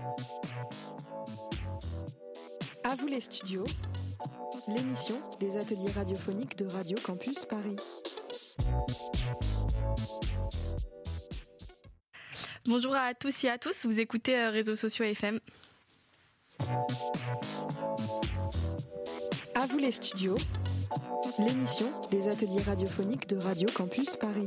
À vous les studios, l'émission des ateliers radiophoniques de Radio Campus Paris. Bonjour à tous et à tous, vous écoutez Réseaux sociaux FM. À vous les studios, l'émission des ateliers radiophoniques de Radio Campus Paris.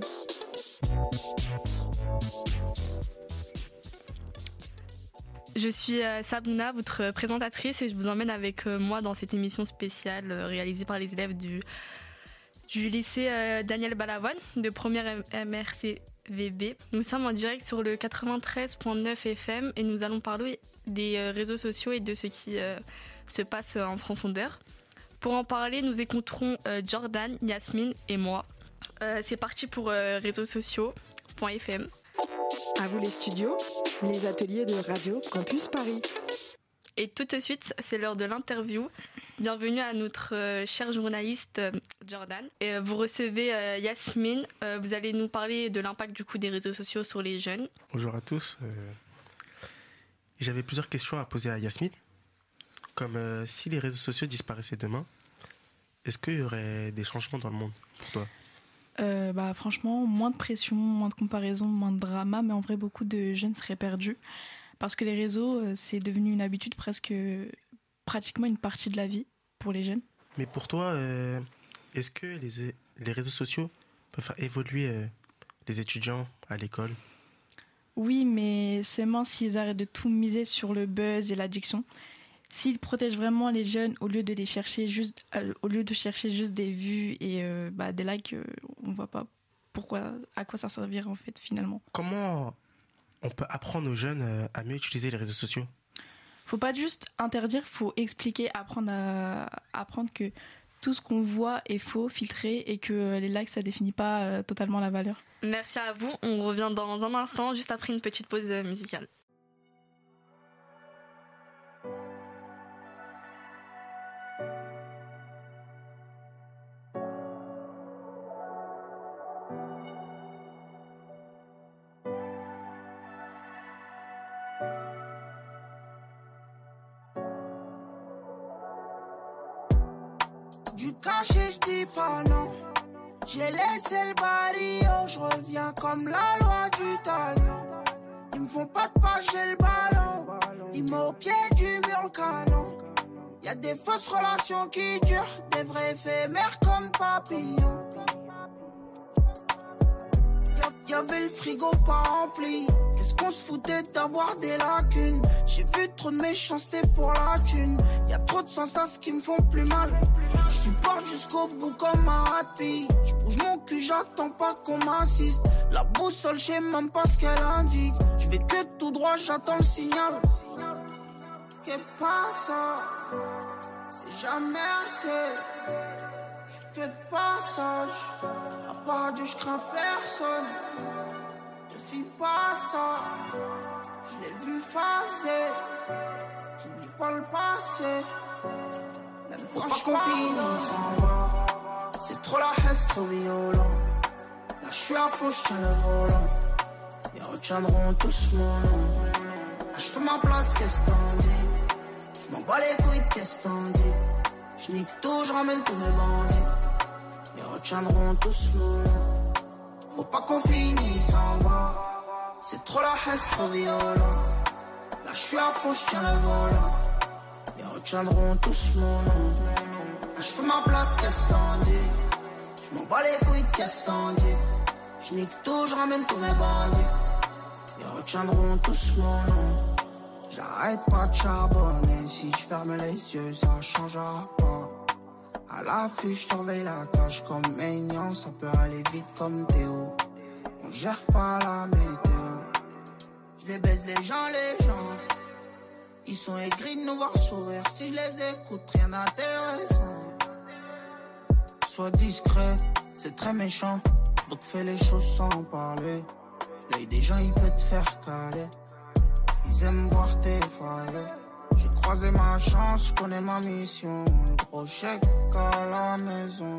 Je suis Sabrina, votre présentatrice, et je vous emmène avec moi dans cette émission spéciale réalisée par les élèves du lycée Daniel Balavoine de première MRCVB. Nous sommes en direct sur le 93.9 FM et nous allons parler des réseaux sociaux et de ce qui se passe en profondeur. Pour en parler, nous écouterons Jordan, Yasmine et moi. C'est parti pour réseaussociaux.fm. À vous les studios, les ateliers de Radio Campus Paris. Et tout de suite, c'est l'heure de l'interview. Bienvenue à notre cher journaliste Jordan. Et vous recevez Yasmine. Vous allez nous parler de l'impact du coup des réseaux sociaux sur les jeunes. Bonjour à tous. J'avais plusieurs questions à poser à Yasmine. Comme si les réseaux sociaux disparaissaient demain, est-ce qu'il y aurait des changements dans le monde pour toi ? Franchement, moins de pression, moins de comparaison, moins de drama, mais en vrai, beaucoup de jeunes seraient perdus. Parce que les réseaux, c'est devenu une habitude, pratiquement une partie de la vie pour les jeunes. Mais pour toi, est-ce que les réseaux sociaux peuvent faire évoluer les étudiants à l'école ? Oui, mais seulement s'ils arrêtent de tout miser sur le buzz et l'addiction. S'ils protègent vraiment les jeunes au lieu de chercher juste des vues et des likes, on voit pas à quoi ça servirait en fait finalement. Comment on peut apprendre aux jeunes à mieux utiliser les réseaux sociaux ? Faut pas juste interdire, faut expliquer, apprendre que tout ce qu'on voit est faux, filtré et que les likes ça définit pas totalement la valeur. Merci à vous, on revient dans un instant juste après une petite pause musicale. Du cachet, je dis pas non. J'ai laissé le barrio, je reviens comme la loi du talion. Ils me font pas de pas, j'ai le ballon. Ils me au pied du mur, le canon. Y'a des fausses relations qui durent, des vrais éphémères comme papillons. Y'avait le frigo pas rempli. Qu'est-ce qu'on se foutait d'avoir des lacunes. J'ai vu trop de méchanceté pour la thune. Y'a trop de sensations qui me font plus mal. J'supporte jusqu'au bout comme un rugby. J'bouge mon cul, j'attends pas qu'on m'assiste. La boussole, j'sais même pas ce qu'elle indique. J'vais que tout droit, j'attends le signal. Qu'est pas ça? C'est jamais assez. Que de passage, à part Dieu j'crains personne. Te fie pas ça, je l'ai vu phaser. J'oublie pas le passé. Même quand qu'on finisse en bas, c'est trop la haine, trop violent. Là j'suis à fond, j'tiens le volant. Ils retiendront tous mon nom. Là j'fais ma place, qu'est-ce t'en dis? J'm'en bats les couilles, qu'est-ce t'en dis? J'nique tout, j'ramène tous mes bandits. Ils retiendront tous mon nom. Faut pas qu'on finisse en bas. C'est trop la haine, trop violent. Là j'suis à fond, j'tiens le volant. Ils retiendront tous mon nom. Là j'fais ma place, qu'est-ce t'en dis? J'm'en bats les couilles, qu'est-ce t'en dis? J'nique tout, j'ramène tous mes bandits. Ils retiendront tous mon nom. J'arrête pas de charbonner. Si j'ferme les yeux, ça changera pas. À l'affût, j'surveille la cage comme Maignan. Ça peut aller vite comme Théo. On gère pas la météo. J'les baise les gens. Ils sont aigris de nous voir sourire. Si je les écoute, rien d'intéressant. Sois discret, c'est très méchant. Donc fais les choses sans parler. L'œil des gens, il peut te faire caler. Ils aiment voir tes failles. J'ai croisé ma chance, je connais ma mission. Le gros chèque à la maison.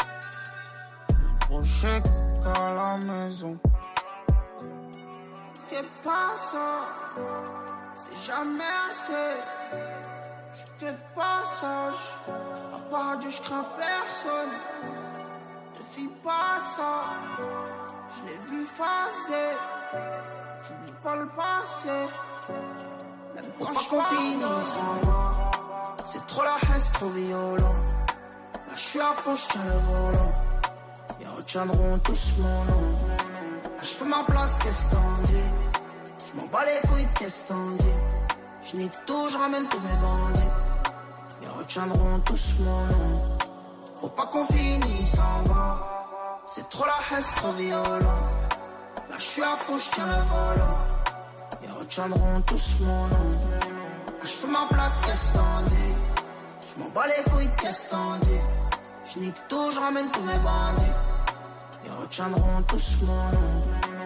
Le gros chèque à la maison. Que t'inquiète pas, ça, c'est jamais assez. Je te passage, à part Dieu, je crains personne. Te fie pas ça, je l'ai vu passer. J'oublie pas le passé. Même faut pas qu'on finisse en bas. C'est trop la haine, c'est trop violent. Là je suis à fond, je tiens le volant. Ils retiendront tous mon nom. Là je fais ma place, qu'est-ce t'en dis? Je m'en bats les couilles, qu'est-ce t'en dis? Je nique tout, je ramène tous mes bandits. Ils retiendront tous mon nom. Faut pas qu'on finisse en bas. C'est trop la haine, c'est trop violent. Là je suis à fond, je tiens le volant. Ils retiendront tous mon nom. Là je fais ma place, qu'est-ce t'en dis? Je m'en bats les couilles, qu'est-ce t'en dis? Je nique tout, je ramène tous mes bandits. Ils retiendront tous mon nom.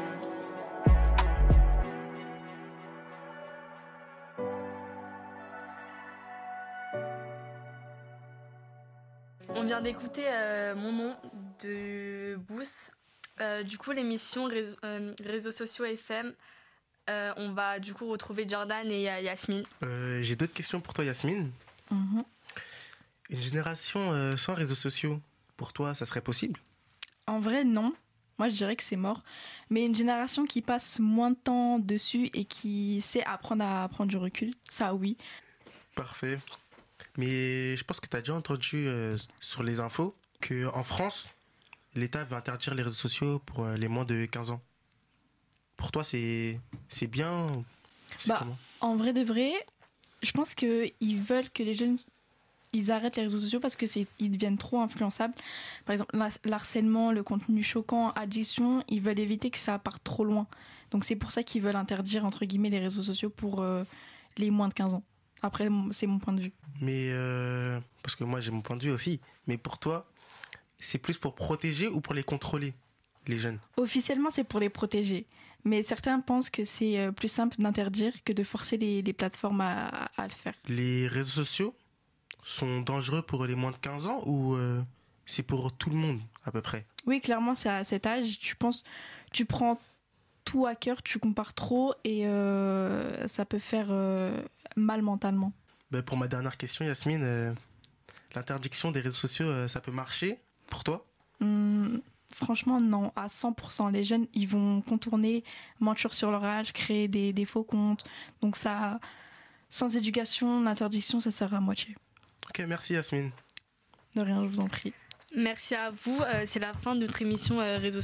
On vient d'écouter Mon nom de Boost. Du coup, l'émission Réseaux sociaux FM, on va du coup retrouver Jordan et Yasmine. J'ai d'autres questions pour toi, Yasmine. Mhm. Une génération sans réseaux sociaux, pour toi, ça serait possible? En vrai, non. Moi, je dirais que c'est mort. Mais une génération qui passe moins de temps dessus et qui sait apprendre à prendre du recul, ça oui. Parfait. Mais je pense que tu as déjà entendu sur les infos qu'en France, l'État veut interdire les réseaux sociaux pour les moins de 15 ans. Pour toi, c'est bien? C'est comment? En vrai de vrai, je pense qu'ils veulent que les jeunes ils arrêtent les réseaux sociaux parce que ils deviennent trop influençables. Par exemple, l'harcèlement, le contenu choquant, addiction, ils veulent éviter que ça parte trop loin. Donc c'est pour ça qu'ils veulent interdire, entre guillemets, les réseaux sociaux pour les moins de 15 ans. Après, c'est mon point de vue. Mais, parce que moi j'ai mon point de vue aussi, mais pour toi, c'est plus pour protéger ou pour les contrôler, les jeunes? Officiellement, c'est pour les protéger. Mais certains pensent que c'est plus simple d'interdire que de forcer les plateformes à le faire. Les réseaux sociaux sont dangereux pour les moins de 15 ans ou c'est pour tout le monde à peu près? Oui, clairement, c'est à cet âge. Tu prends tout à cœur, tu compares trop et ça peut faire mal mentalement. Ben pour ma dernière question, Yasmine, l'interdiction des réseaux sociaux, ça peut marcher pour toi? Franchement, non, à 100%. Les jeunes, ils vont contourner, mentir sur leur âge, créer des faux comptes. Donc ça, sans éducation, l'interdiction, ça sert à moitié. Ok, merci Yasmine. De rien, je vous en prie. Merci à vous. C'est la fin de notre émission Réseaux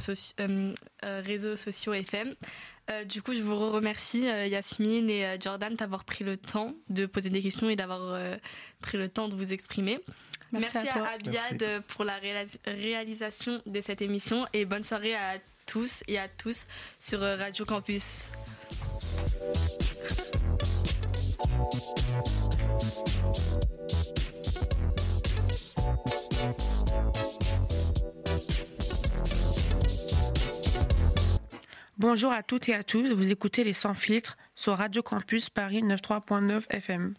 sociaux FM. Du coup, je vous remercie, Yasmine et Jordan, d'avoir pris le temps de poser des questions et d'avoir pris le temps de vous exprimer. Merci à Abiad pour la réalisation de cette émission et bonne soirée à tous et à tous sur Radio Campus. Bonjour à toutes et à tous, vous écoutez les Sans Filtres sur Radio Campus Paris 93.9 FM.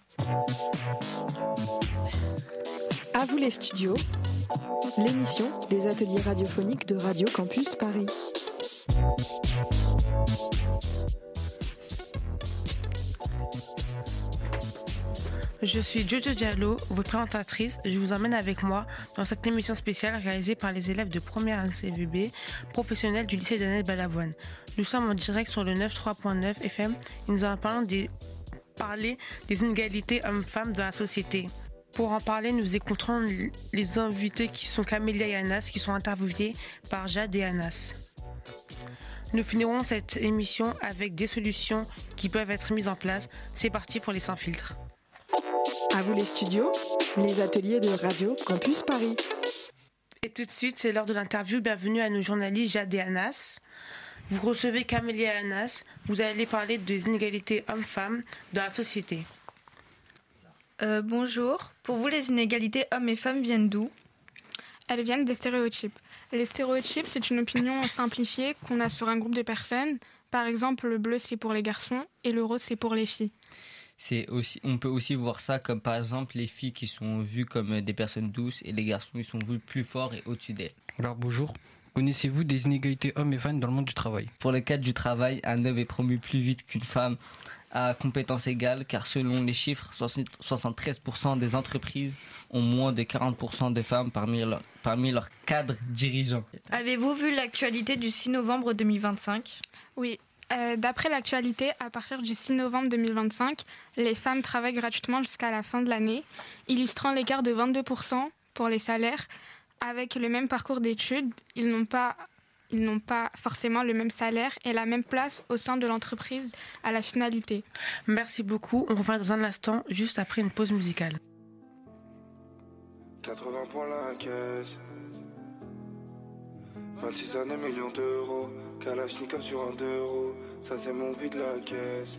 À vous les studios, l'émission des ateliers radiophoniques de Radio Campus Paris. Je suis Jojo Diallo, votre présentatrice. Je vous emmène avec moi dans cette émission spéciale réalisée par les élèves de première CVB professionnels du lycée Daniel Balavoine. Nous sommes en direct sur le 93.9 FM et nous allons parler des inégalités hommes-femmes dans la société. Pour en parler, nous écouterons les invités qui sont Camélia et Anas, qui sont interviewés par Jade et Anas. Nous finirons cette émission avec des solutions qui peuvent être mises en place. C'est parti pour les Sans Filtres. À vous les studios, les ateliers de Radio Campus Paris. Et tout de suite, c'est l'heure de l'interview. Bienvenue à nos journalistes Jade et Anas. Vous recevez Camélia et Anas. Vous allez parler des inégalités hommes-femmes dans la société. Bonjour. Pour vous, les inégalités hommes et femmes viennent d'où ? Elles viennent des stéréotypes. Les stéréotypes, c'est une opinion simplifiée qu'on a sur un groupe de personnes. Par exemple, le bleu, c'est pour les garçons et le rose, c'est pour les filles. On peut aussi voir ça comme par exemple les filles qui sont vues comme des personnes douces et les garçons qui sont vus plus forts et au-dessus d'elles. Alors bonjour, Connaissez-vous des inégalités hommes et femmes dans le monde du travail? Pour le cadre du travail, un homme est promu plus vite qu'une femme à compétences égales, car selon les chiffres, 73% des entreprises ont moins de 40% de femmes parmi leurs cadres dirigeants. Avez-vous vu l'actualité du 6 novembre 2025 ? Oui. D'après l'actualité, à partir du 6 novembre 2025, les femmes travaillent gratuitement jusqu'à la fin de l'année, illustrant l'écart de 22% pour les salaires. Avec le même parcours d'études, ils n'ont pas forcément le même salaire et la même place au sein de l'entreprise à la finalité. Merci beaucoup. On revient dans un instant, juste après une pause musicale. 80 pour la caisse. 26 années, millions d'euros. Kalachnikov sur 1 euro. Ça c'est mon vie de la caisse.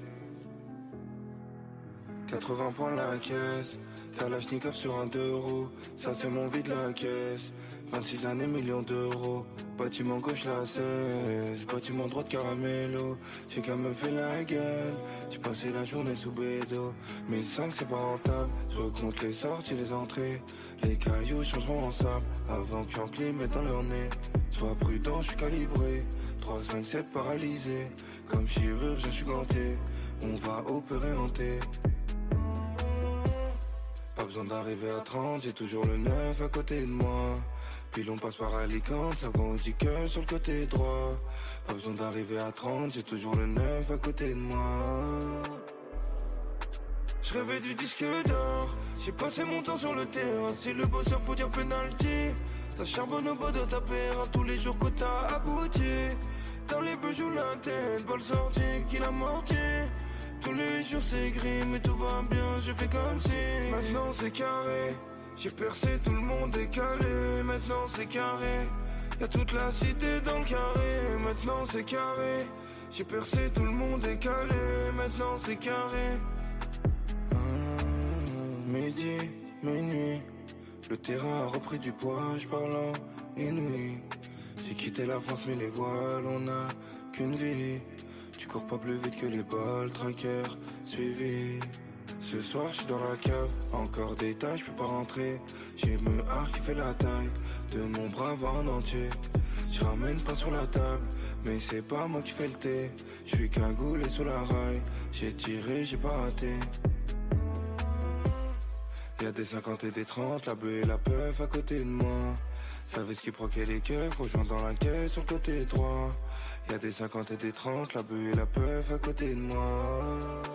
80 points la caisse. Kalachnikov sur 1 euro. Ça c'est mon vie de la caisse. 26 années, millions d'euros. Bâtiment gauche la 16. Bâtiment droite caramello. J'ai qu'à me faire la gueule. J'ai passé la journée sous bédo. 1005 c'est pas rentable. Je recompte les sorties, les entrées. Les cailloux changeront en sable. Avant qu'un clim mette dans leur nez. Sois prudent, je suis calibré. 3, 5, 7 paralysé. Comme chirurgien, je suis ganté. On va opérer en T. Pas besoin d'arriver à 30, j'ai toujours le 9 à côté de moi. Puis l'on passe par Alicante, ça va au que sur le côté droit. Pas besoin d'arriver à 30, j'ai toujours le 9 à côté de moi. Je rêvais du disque d'or, j'ai passé mon temps sur le terrain. Si le bosseur faut dire penalty, ça charbonne au bas de ta paire. Tous les jours que t'as abouti, dans les bœufs joue la tête, balle sortie qu'il a morti. Tous les jours c'est gris mais tout va bien, je fais comme si. Maintenant c'est carré, j'ai percé, tout le monde est calé. Maintenant c'est carré, y'a toute la cité dans le carré. Maintenant c'est carré, j'ai percé, tout le monde est calé. Maintenant c'est carré. Midi, minuit, le terrain a repris du poids, je parle en inouï. J'ai quitté la France mais les voiles, on n'a qu'une vie. Tu cours pas plus vite que les balles, tracker, suivi. Ce soir je suis dans la cave, encore des tailles, je peux pas rentrer. J'ai me hard qui fait la taille de mon brave en entier. Je ramène pain sur la table, mais c'est pas moi qui fais le thé. Je suis cagoulé sous la raille, j'ai tiré, j'ai pas raté. Y'a des 50 et des 30, la bœuf et la peuf à côté de moi. Savez ce qui proquait les keufs, rejoint dans la caisse sur le côté droit. Y'a des 50 et des 30, la bœuf et la peuf à côté de moi.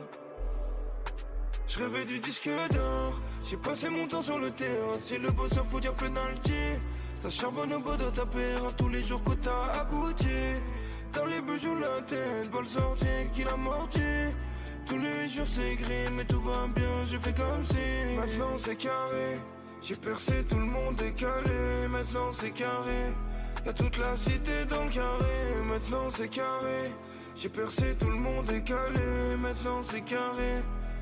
Je rêvais du disque d'or, j'ai passé mon temps sur le terrain. Si le bosseur faut dire penalty, ça charbonne au bas de ta paire. Tous les jours que t'as abouti, dans les bœufs joue la tête, balle sortie qu'il a morti. Tous les jours c'est gris mais tout va bien, je fais comme si. Maintenant c'est carré, j'ai percé, tout le monde est calé. Maintenant c'est carré, y'a toute la cité dans le carré. Maintenant c'est carré, j'ai percé, tout le monde est calé. Maintenant c'est carré.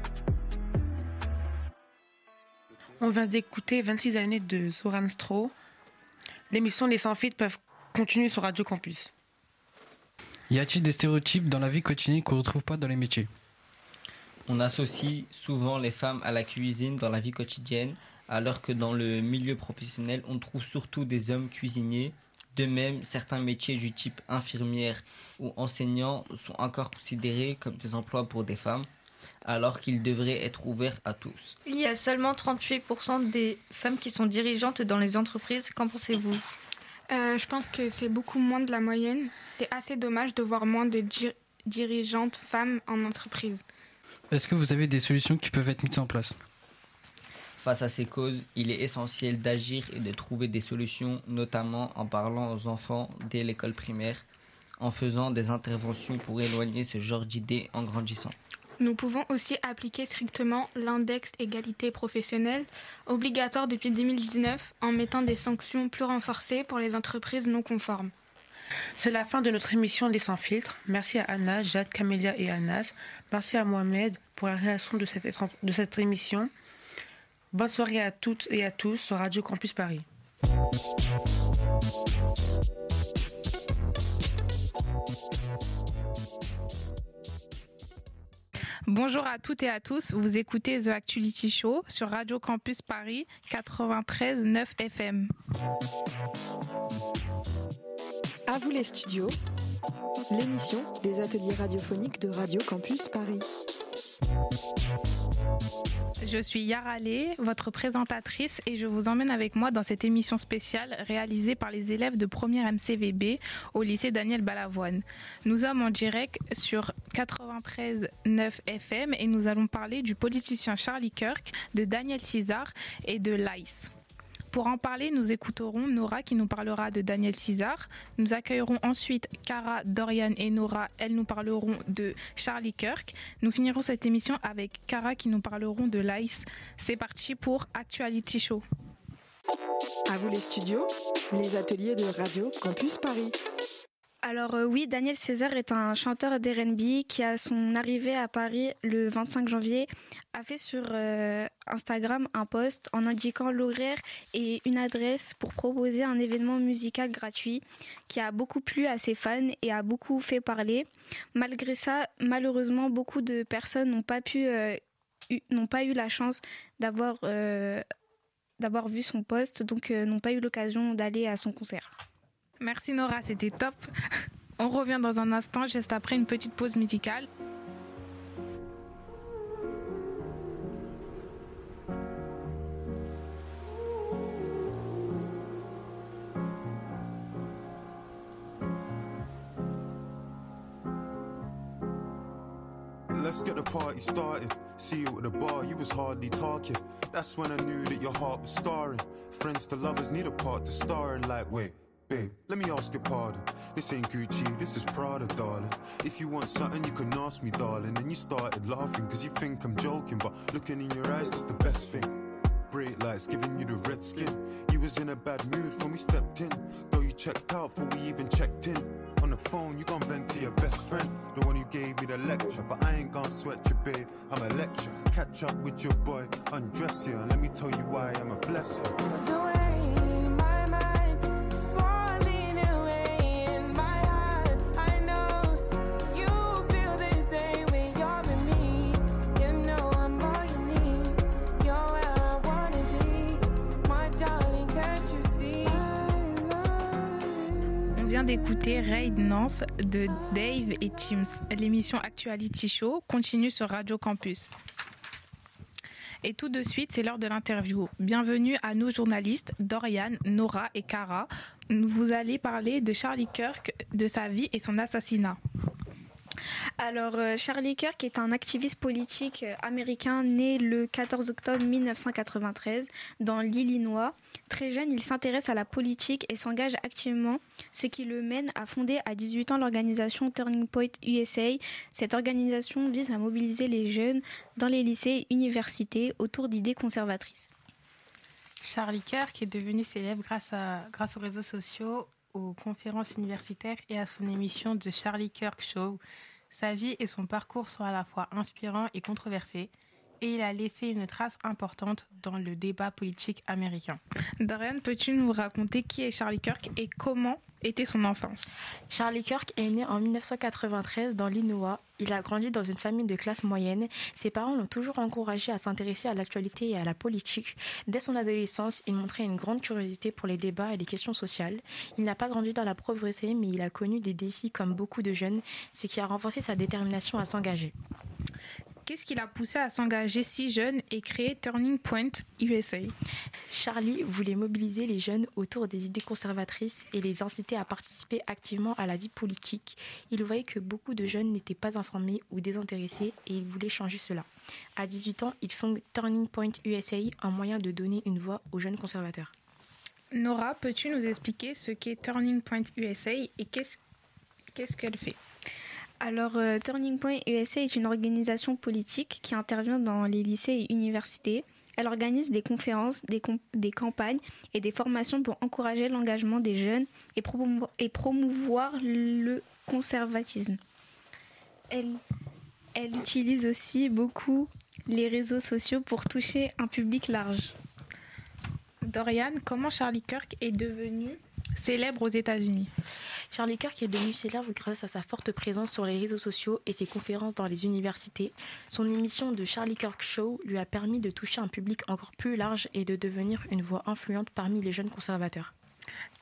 On vient d'écouter 26 années de Zoran Stro. L'émission Les Sans Filtres peuvent continuer sur Radio Campus. Y a-t-il des stéréotypes dans la vie quotidienne qu'on ne retrouve pas dans les métiers? On associe souvent les femmes à la cuisine dans la vie quotidienne, alors que dans le milieu professionnel, on trouve surtout des hommes cuisiniers. De même, certains métiers du type infirmière ou enseignant sont encore considérés comme des emplois pour des femmes, alors qu'ils devraient être ouverts à tous. Il y a seulement 38% des femmes qui sont dirigeantes dans les entreprises. Qu'en pensez-vous ? Je pense que c'est beaucoup moins de la moyenne. C'est assez dommage de voir moins de dirigeantes femmes en entreprise. Est-ce que vous avez des solutions qui peuvent être mises en place? Face à ces causes, il est essentiel d'agir et de trouver des solutions, notamment en parlant aux enfants dès l'école primaire, en faisant des interventions pour éloigner ce genre d'idées en grandissant. Nous pouvons aussi appliquer strictement l'index égalité professionnelle, obligatoire depuis 2019, en mettant des sanctions plus renforcées pour les entreprises non conformes. C'est la fin de notre émission Les Sans Filtres. Merci à Anna, Jade, Camélia et Anas. Merci à Mohamed pour la réalisation de cette émission. Bonne soirée à toutes et à tous sur Radio Campus Paris. Bonjour à toutes et à tous, vous écoutez The Actuality Show sur Radio Campus Paris 93.9 FM. À vous les studios, l'émission des ateliers radiophoniques de Radio Campus Paris. Je suis Yarale, votre présentatrice, et je vous emmène avec moi dans cette émission spéciale réalisée par les élèves de première MCVB au lycée Daniel Balavoine. Nous sommes en direct sur 93.9 FM et nous allons parler du politicien Charlie Kirk, de Daniel César et de l'ICE. Pour en parler, nous écouterons Nora qui nous parlera de Daniel César. Nous accueillerons ensuite Cara, Dorian et Nora. Elles nous parleront de Charlie Kirk. Nous finirons cette émission avec Cara qui nous parleront de l'ICE. C'est parti pour Actuality Show. À vous les studios, les ateliers de Radio Campus Paris. Alors oui, Daniel César est un chanteur d'R&B qui, à son arrivée à Paris le 25 janvier, a fait sur Instagram un post en indiquant l'horaire et une adresse pour proposer un événement musical gratuit qui a beaucoup plu à ses fans et a beaucoup fait parler. Malgré ça, malheureusement, beaucoup de personnes n'ont pas eu la chance d'avoir vu son post, donc n'ont pas eu l'occasion d'aller à son concert. Merci Nora, c'était top. On revient dans un instant, juste après une petite pause musicale. Let's get the party started. See you at the bar, you was hardly talking. That's when I knew that your heart was scarring. Friends to lovers need a part to star in. Like, wait, babe, let me ask your pardon. This ain't Gucci, this is Prada, darling. If you want something, you can ask me, darling. And you started laughing, cause you think I'm joking. But looking in your eyes, that's the best thing. Bright lights giving you the red skin. You was in a bad mood when we stepped in. Though you checked out before we even checked in. On the phone, you gon' vent to your best friend, the one who gave me the lecture. But I ain't gon' sweat you, babe, I'm a lecture. Catch up with your boy, undress you, and let me tell you why I'm a blessing. The way my mind falling away in my heart, I know you feel the same way you're with me. You know I'm all you need, you're where I wanna be, my darling, can't you see? On vient d'écouter Raid Nance de Dave et Teams. L'émission Actuality Show continue sur Radio Campus. Et tout de suite, c'est l'heure de l'interview. Bienvenue à nos journalistes, Dorian, Nora et Cara. Vous allez parler de Charlie Kirk, de sa vie et son assassinat. Alors, Charlie Kirk est un activiste politique américain né le 14 octobre 1993 dans l'Illinois. Très jeune, il s'intéresse à la politique et s'engage activement, ce qui le mène à fonder à 18 ans l'organisation Turning Point USA. Cette organisation vise à mobiliser les jeunes dans les lycées et universités autour d'idées conservatrices. Charlie Kirk est devenu célèbre grâce aux réseaux sociaux, aux conférences universitaires et à son émission The Charlie Kirk Show. Sa vie et son parcours sont à la fois inspirants et controversés, et il a laissé une trace importante dans le débat politique américain. Dorian, peux-tu nous raconter qui est Charlie Kirk et comment était son enfance? Charlie Kirk est né en 1993 dans l'Illinois. Il a grandi dans une famille de classe moyenne. Ses parents l'ont toujours encouragé à s'intéresser à l'actualité et à la politique. Dès son adolescence, il montrait une grande curiosité pour les débats et les questions sociales. Il n'a pas grandi dans la pauvreté, mais il a connu des défis comme beaucoup de jeunes, ce qui a renforcé sa détermination à s'engager. Qu'est-ce qui l'a poussé à s'engager si jeune et créer Turning Point USA? Charlie voulait mobiliser les jeunes autour des idées conservatrices et les inciter à participer activement à la vie politique. Il voyait que beaucoup de jeunes n'étaient pas informés ou désintéressés et il voulait changer cela. À 18 ans, il fonde Turning Point USA, un moyen de donner une voix aux jeunes conservateurs. Nora, peux-tu nous expliquer ce qu'est Turning Point USA et qu'est-ce qu'elle fait? Alors, Turning Point USA est une organisation politique qui intervient dans les lycées et universités. Elle organise des conférences, des campagnes et des formations pour encourager l'engagement des jeunes et promouvoir le conservatisme. Elle utilise aussi beaucoup les réseaux sociaux pour toucher un public large. Dorian, comment Charlie Kirk est devenu célèbre aux États-Unis? Charlie Kirk est devenu célèbre grâce à sa forte présence sur les réseaux sociaux et ses conférences dans les universités. Son émission de Charlie Kirk Show lui a permis de toucher un public encore plus large et de devenir une voix influente parmi les jeunes conservateurs.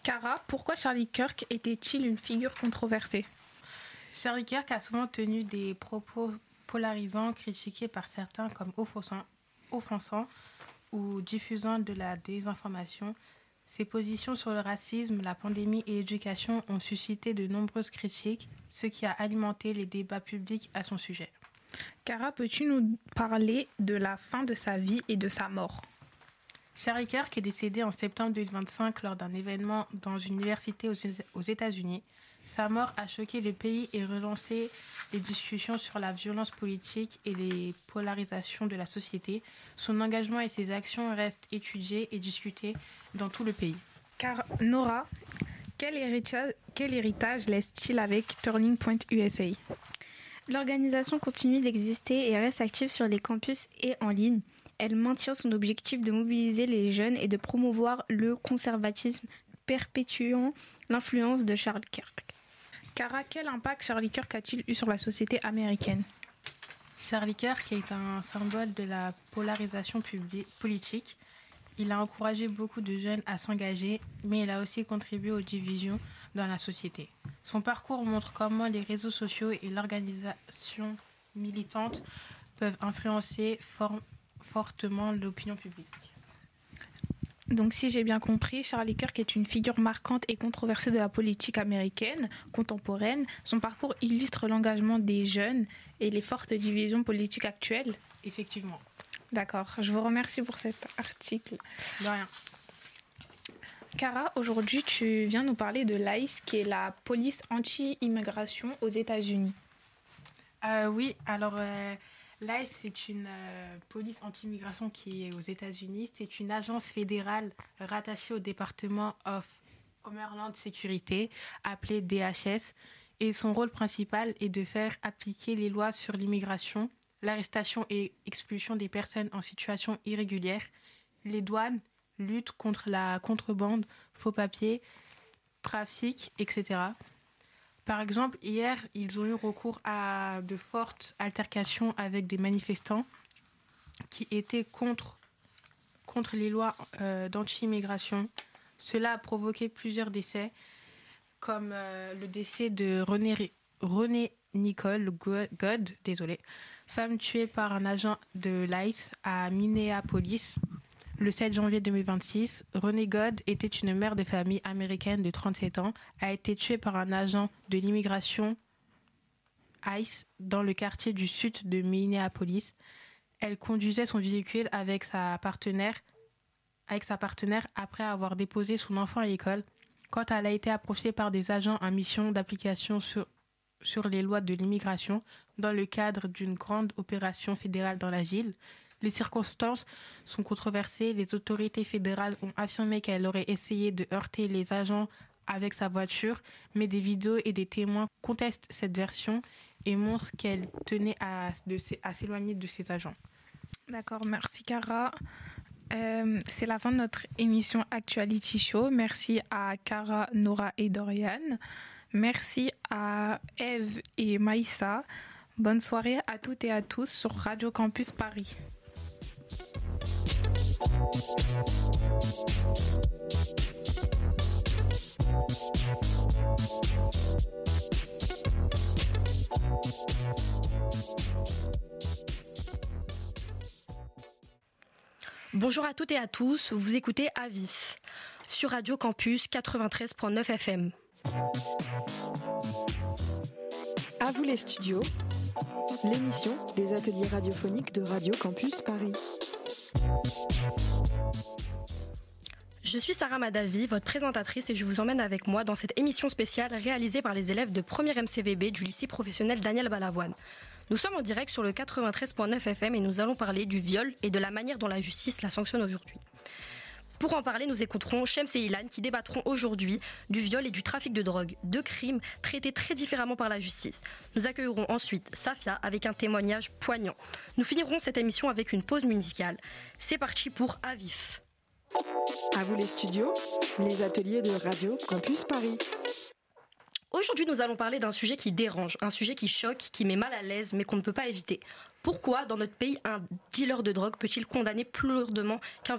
Cara, pourquoi Charlie Kirk était-il une figure controversée? Charlie Kirk a souvent tenu des propos polarisants critiqués par certains comme offensants ou diffusant de la désinformation. Ses positions sur le racisme, la pandémie et l'éducation ont suscité de nombreuses critiques, ce qui a alimenté les débats publics à son sujet. Cara, peux-tu nous parler de la fin de sa vie et de sa mort? Charlie Kirk est décédé en septembre 2025 lors d'un événement dans une université aux États-Unis. Sa mort a choqué le pays et relancé les discussions sur la violence politique et les polarisations de la société. Son engagement et ses actions restent étudiés et discutés dans tout le pays. Car Nora, quel héritage laisse-t-il avec Turning Point USA? L'organisation continue d'exister et reste active sur les campus et en ligne. Elle maintient son objectif de mobiliser les jeunes et de promouvoir le conservatisme, perpétuant l'influence de Charlie Kirk. Cara, quel impact Charlie Kirk a-t-il eu sur la société américaine? Charlie Kirk est un symbole de la polarisation politique. Il a encouragé beaucoup de jeunes à s'engager, mais il a aussi contribué aux divisions dans la société. Son parcours montre comment les réseaux sociaux et l'organisation militante peuvent influencer fortement l'opinion publique. Donc si j'ai bien compris, Charlie Kirk est une figure marquante et controversée de la politique américaine contemporaine. Son parcours illustre l'engagement des jeunes et les fortes divisions politiques actuelles. Effectivement. D'accord, je vous remercie pour cet article. De rien. Cara, aujourd'hui tu viens nous parler de l'ICE, qui est la police anti-immigration aux États-Unis. Oui, alors l'ICE, c'est une police anti-immigration qui est aux États-Unis. C'est une agence fédérale rattachée au département of Homeland Security, appelée DHS. Et son rôle principal est de faire appliquer les lois sur l'immigration, l'arrestation et expulsion des personnes en situation irrégulière, les douanes, lutte contre la contrebande, faux papiers, trafic, etc. Par exemple, hier, ils ont eu recours à de fortes altercations avec des manifestants qui étaient contre les lois d'anti-immigration. Cela a provoqué plusieurs décès, comme le décès de René Nicole God, femme tuée par un agent de l'ICE à Minneapolis. Le 7 janvier 2026, Renée God était une mère de famille américaine de 37 ans, a été tuée par un agent de l'immigration ICE dans le quartier du sud de Minneapolis. Elle conduisait son véhicule avec sa partenaire après avoir déposé son enfant à l'école. Quand elle a été approchée par des agents en mission d'application sur les lois de l'immigration dans le cadre d'une grande opération fédérale dans la ville. Les circonstances sont controversées. Les autorités fédérales ont affirmé qu'elle aurait essayé de heurter les agents avec sa voiture, mais des vidéos et des témoins contestent cette version et montrent qu'elle tenait à s'éloigner de ses agents. D'accord, merci Cara. C'est la fin de notre émission Actuality Show. Merci à Cara, Nora et Dorian. Merci à Eve et Maïssa. Bonne soirée à toutes et à tous sur Radio Campus Paris. Bonjour à toutes et à tous, vous écoutez À Vif sur Radio Campus 93.9 FM. À vous les studios, l'émission des ateliers radiophoniques de Radio Campus Paris. Je suis Sarah Madavi, votre présentatrice, et je vous emmène avec moi dans cette émission spéciale réalisée par les élèves de 1er MCVB du lycée professionnel Daniel Balavoine. Nous sommes en direct sur le 93.9 FM et nous allons parler du viol et de la manière dont la justice la sanctionne aujourd'hui. Pour en parler, nous écouterons Shems et Ilan qui débattront aujourd'hui du viol et du trafic de drogue, deux crimes traités très différemment par la justice. Nous accueillerons ensuite Safia avec un témoignage poignant. Nous finirons cette émission avec une pause musicale. C'est parti pour À Vif. À vous les studios, les ateliers de Radio Campus Paris. Aujourd'hui, nous allons parler d'un sujet qui dérange, un sujet qui choque, qui met mal à l'aise, mais qu'on ne peut pas éviter. Pourquoi, dans notre pays, un dealer de drogue peut-il condamner plus lourdement qu'un violeur ?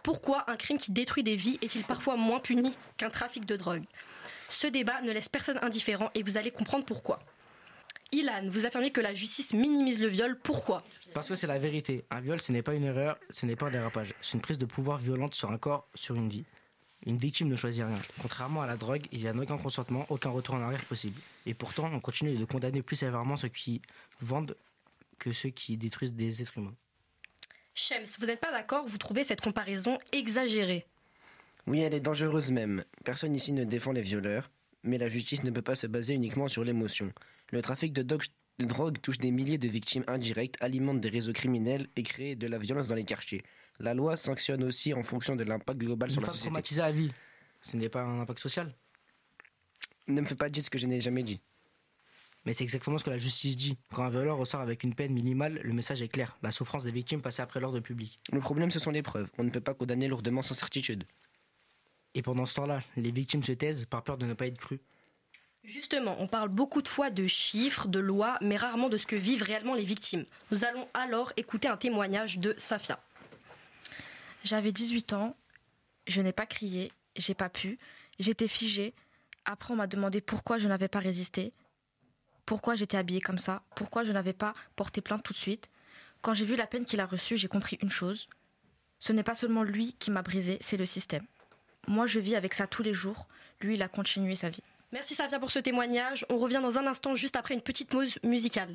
Pourquoi un crime qui détruit des vies est-il parfois moins puni qu'un trafic de drogue ? Ce débat ne laisse personne indifférent et vous allez comprendre pourquoi. Ilan, vous affirmez que la justice minimise le viol. Pourquoi ? Parce que c'est la vérité. Un viol, ce n'est pas une erreur, ce n'est pas un dérapage. C'est une prise de pouvoir violente sur un corps, sur une vie. Une victime ne choisit rien. Contrairement à la drogue, il n'y a aucun consentement, aucun retour en arrière possible. Et pourtant, on continue de condamner plus sévèrement ceux qui vendent que ceux qui détruisent des êtres humains. Shems, vous n'êtes pas d'accord ? Vous trouvez cette comparaison exagérée ? Oui, elle est dangereuse même. Personne ici ne défend les violeurs, mais la justice ne peut pas se baser uniquement sur l'émotion. Le trafic de drogue touche des milliers de victimes indirectes, alimente des réseaux criminels et crée de la violence dans les quartiers. La loi sanctionne aussi en fonction de l'impact global sur la société. Traumatisé à vie, ce n'est pas un impact social. Ne me fais pas dire ce que je n'ai jamais dit. Mais c'est exactement ce que la justice dit. Quand un violeur ressort avec une peine minimale, le message est clair. La souffrance des victimes passée après l'ordre public. Le problème, ce sont les preuves. On ne peut pas condamner lourdement sans certitude. Et pendant ce temps-là, les victimes se taisent par peur de ne pas être crues. Justement, on parle beaucoup de fois de chiffres, de lois, mais rarement de ce que vivent réellement les victimes. Nous allons alors écouter un témoignage de Safia. J'avais 18 ans, je n'ai pas crié, j'ai pas pu, j'étais figée. Après, on m'a demandé pourquoi je n'avais pas résisté, pourquoi j'étais habillée comme ça, pourquoi je n'avais pas porté plainte tout de suite. Quand j'ai vu la peine qu'il a reçue, j'ai compris une chose. Ce n'est pas seulement lui qui m'a brisée, c'est le système. Moi, je vis avec ça tous les jours. Lui, il a continué sa vie. Merci Safia pour ce témoignage. On revient dans un instant, juste après une petite pause musicale.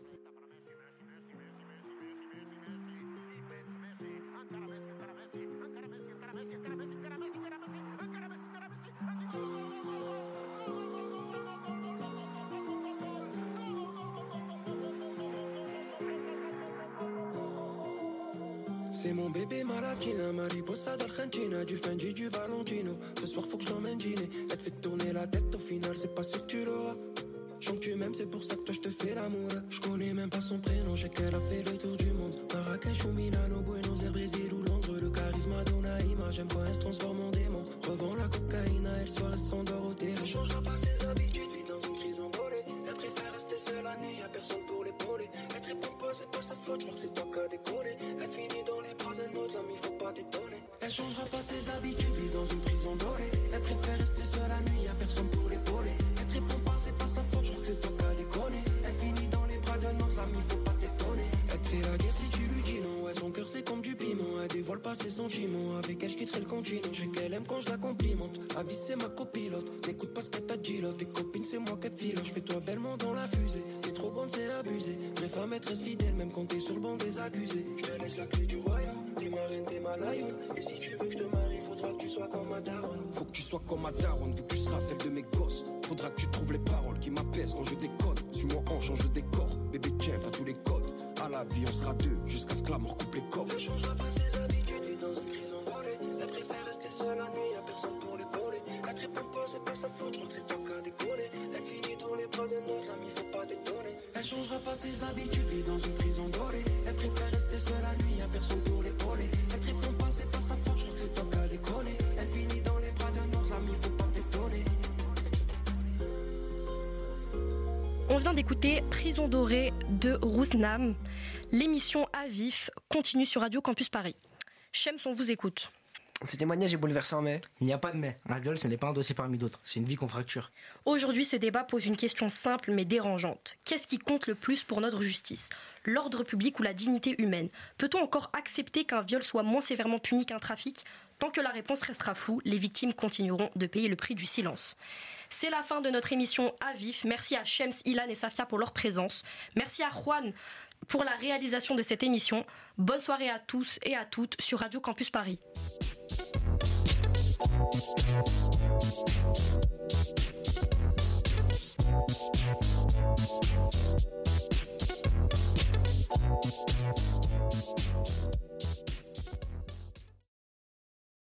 C'est mon bébé Malatina, Mariposa d'Argentina, du Fendi, du Valentino. Ce soir faut que je l'emmène dîner. Elle te fait tourner la tête, au final c'est pas sûr que tu l'auras. Je sens que tu m'aimes, c'est pour ça que toi je te fais l'amour. Je connais même pas son prénom, je sais qu'elle a fait le tour du monde. Marrakech ou Milano, Buenos Aires, Brésil ou Londres. Le charisme d'Onaïma, j'aime quand elle se transforme en démon. Revends la cocaïne, elle soirée s'endort au terrain. Elle changera pas ses habitudes, vit dans une crise embolée. Elle préfère rester seule la nuit, y'a personne pour l'épauler. Elle te répond pas, c'est pas sa faute, je crois que c'est toi qui as décollé. Elle finit dans les bras d'un autre, l'homme il faut pas t'étonner. Elle changera pas ses habitudes, vit dans une prison dorée. Elle préfère rester seule la nuit, y'a personne pour l'épauler. Elle te répond pas, c'est pas sa faute, je crois que c'est toi qui as déconné. Elle finit dans les bras d'un autre, l'homme il faut pas t'étonner. Elle te fait la guerre si tu lui dis non, ouais son cœur c'est comme du piment. Elle dévoile pas ses sentiments, avec elle je quitterai le continent. Je sais qu'elle aime quand je la complimente, Avis c'est ma copilote. N'écoute pas ce qu'elle t'a dit là, tes copines c'est moi qui file. Je fais toi bellement dans la fusée, t'es trop bonne c'est abusé. Bref à maîtresse fidèle, même quand t'es sur le banc des accusés. Je te laisse la clé du royaume, t'es ma reine, t'es ma lionne. Et si tu veux que je te marie, faudra que tu sois comme ma daronne. Faut que tu sois comme ma daronne, vu que tu seras celle de mes gosses. Faudra que tu trouves les paroles qui m'apaisent quand je déconne. Suis-moi en change de décor, bébé tiens t'as tous les codes. À la vie on sera deux, jusqu'à ce que la mort coupe les corps. Elle changera pas ses habitudes, vit dans une prison dorée. Elle préfère rester seule la nuit, y'a personne pour l'épauler. Elle te répond pas, c'est pas sa faute, je crois que c'est toi qui as déconné. Elle finit dans les bras d'un autre, l'ami faut pas t'étonner. Elle changera pas ses habitudes, vit dans une prison dorée. Elle préfère rester seule la nuit, y'a personne pour l'épauler. Elle te répond pas, c'est pas sa faute, je crois que c'est toi qui as déconné. Elle finit dans les bras d'un autre, l'ami faut pas t'étonner. On vient d'écouter Prison dorée de Rousnam. L'émission À Vif continue sur Radio Campus Paris. Shems, on vous écoute. Ce témoignage est bouleversant, mais... Il n'y a pas de mais. Un viol, ce n'est pas un dossier parmi d'autres. C'est une vie qu'on fracture. Aujourd'hui, ce débat pose une question simple mais dérangeante. Qu'est-ce qui compte le plus pour notre justice ? L'ordre public ou la dignité humaine ? Peut-on encore accepter qu'un viol soit moins sévèrement puni qu'un trafic ? Tant que la réponse restera floue, les victimes continueront de payer le prix du silence. C'est la fin de notre émission À Vif. Merci à Shems, Ilan et Safia pour leur présence. Merci à Juan pour la réalisation de cette émission. Bonne soirée à tous et à toutes sur Radio Campus Paris.